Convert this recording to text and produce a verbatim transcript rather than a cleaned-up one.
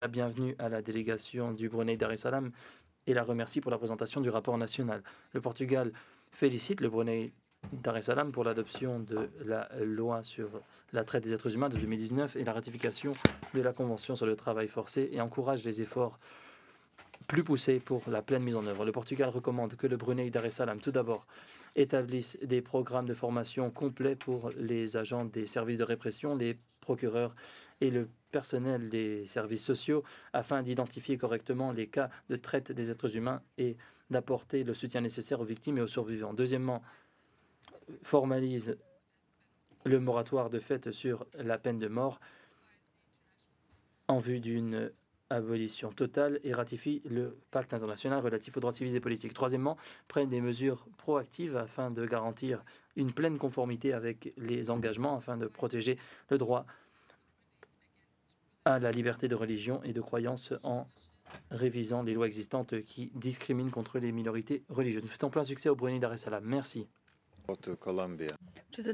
la bienvenue à la délégation du Brunei Dar es Salaam et la remercie pour la présentation du rapport national. Le Portugal félicite le Brunei Dar es Salaam pour l'adoption de la loi sur la traite des êtres humains de deux mille dix-neuf et la ratification de la Convention sur le travail forcé et encourage les efforts plus poussés pour la pleine mise en œuvre. Le Portugal recommande que le Brunei Dar es Salaam, tout d'abord, établisse des programmes de formation complets pour les agents des services de répression, les procureurs et le personnel des services sociaux afin d'identifier correctement les cas de traite des êtres humains et d'apporter le soutien nécessaire aux victimes et aux survivants. Deuxièmement, formalise le moratoire de fait sur la peine de mort en vue d'une abolition totale et ratifie le pacte international relatif aux droits civils et politiques. Troisièmement, prennent des mesures proactives afin de garantir une pleine conformité avec les engagements, afin de protéger le droit à la liberté de religion et de croyance en révisant les lois existantes qui discriminent contre les minorités religieuses. Nous souhaitons plein succès au Brunei Dar es Salaam. Merci. To Colombia.